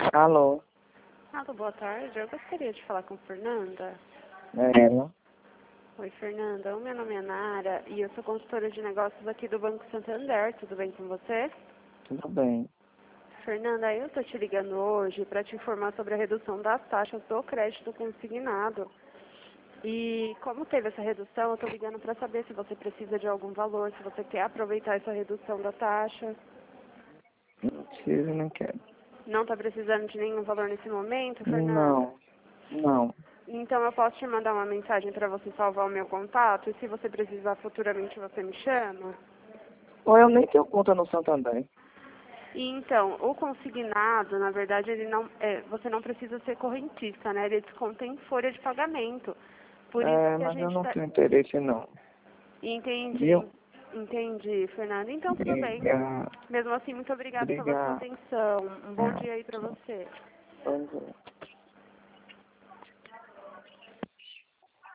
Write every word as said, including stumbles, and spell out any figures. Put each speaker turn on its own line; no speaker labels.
Alô?
Alô, boa tarde. Eu gostaria de falar com Fernanda.
É ela?
Oi, Fernanda. O meu nome é Nara e eu sou consultora de negócios aqui do Banco Santander. Tudo bem com você?
Tudo bem.
Fernanda, eu estou te ligando hoje para te informar sobre a redução das taxas do crédito consignado. E como teve essa redução, eu estou ligando para saber se você precisa de algum valor, se você quer aproveitar essa redução da taxa.
Não preciso, não quero.
Não está precisando de nenhum valor nesse momento, Fernanda?
Não, não.
Então eu posso te mandar uma mensagem para você salvar o meu contato e se você precisar futuramente você me chama?
Ou eu nem tenho conta no Santander.
E então, o consignado, na verdade, ele não, é, você não precisa ser correntista, né? Ele desconta em folha de pagamento. Por isso
É,
que a
mas eu
gente
não
está...
tenho interesse, não.
Entendi,
Viu?
entendi, Fernanda. Então tudo bem.
Obrigado.
Mesmo assim, muito obrigada pela sua
Obrigado.
atenção. Um bom dia aí para
Tchau.
você.
Bom dia.